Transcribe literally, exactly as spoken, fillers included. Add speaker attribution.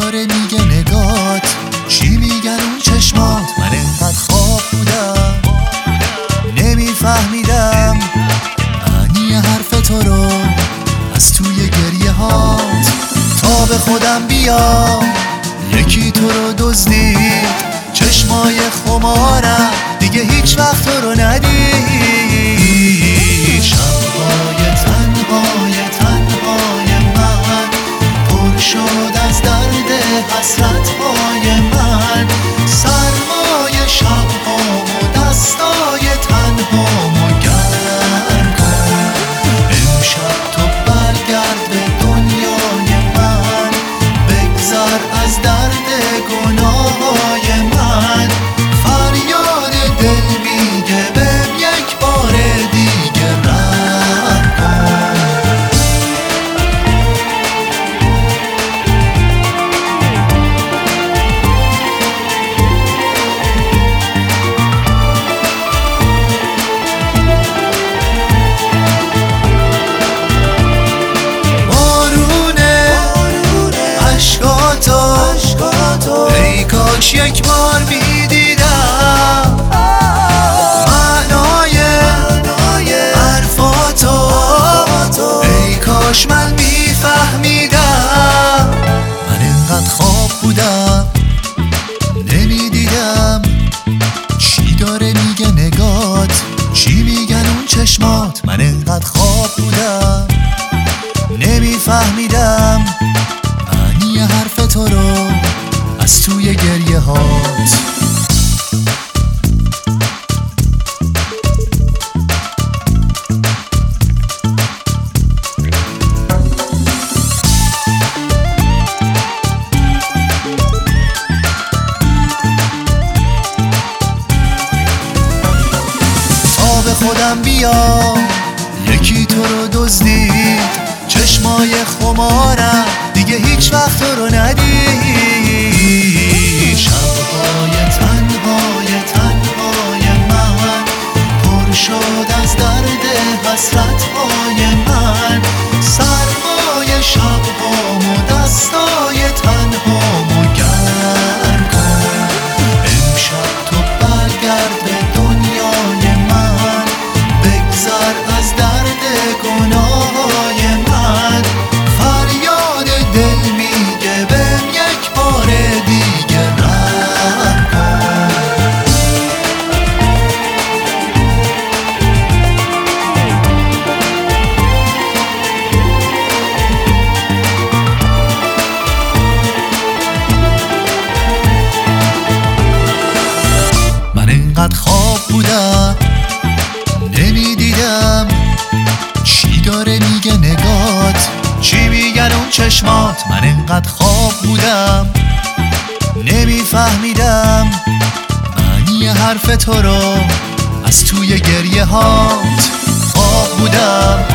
Speaker 1: داره میگه نگات؟ چی میگن اون چشمات؟ من انقدر خواب بودم نمیفهمیدم معنی حرف تو رو از توی گریه هات. تا به خودم بیام یکی تو رو دزدید، چشمای خمارم دیگه هیچ وقت تو رو ندید. شب‌های تنهای تنهای من پر شد از درد حسرتهای من، سرمای شب‌هام و دستای تنهامو گرم کن. امشب تو برگرد به دنیای من، بگذر از درد گناههای من. فریاد دل میگه بهم یک بار دیگه رحم کن. ای کاش یک بار میدیدم معنای حرفاتو، ای کاش من میفهمیدم. من انقدر خواب بودم نمیدیدم چی داره میگه نگات؟ چی میگن اون چشمات؟ من انقدر خواب بودم نمیفهمیدم معنی حرف تو رو از توی گریه هات. تا به خودم بیام یکی تو رو دزدید، چشمای خمارم دیگه هیچ وقت تو رو ندید. شب‌های تنهای تنهای من پر شد از درد حسرتهای من، سرمای شب‌هام و دستای تنهامو گرم کن. امشب تو برگرد به دنیای من، بگذر از درد گناههای من. فریاد دل میگه بهم یک بار دیگه رحم کن. من انقدر خواب بودم نمیدیدم چی داره میگه نگات؟ چی میگن اون چشمات؟ من انقدر خواب بودم نمیفهمیدم معنی حرف تو رو از توی گریه هات. خواب بودم